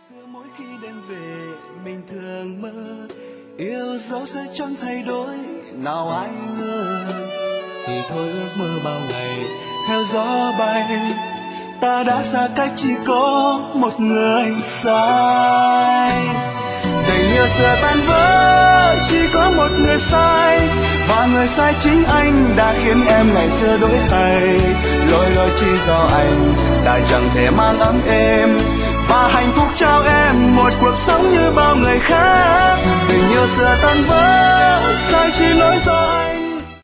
xưa mỗi khi đêm về mình thường mơ yêu dấu sẽ chẳng thay đổi, nào ai ngờ thì thôi ước mơ bao ngày theo gió bay, ta đã xa cách chỉ có một người sai. Tình yêu xưa tan vỡ chỉ có một người sai, và người sai chính anh đã khiến em ngày xưa đổi thay. Lỗi chỉ do anh đã chẳng thể mang ấm êm và hạnh phúc trao em một cuộc sống như bao người khác. Tình yêu xưa tan vỡ sai chỉ lỗi do anh.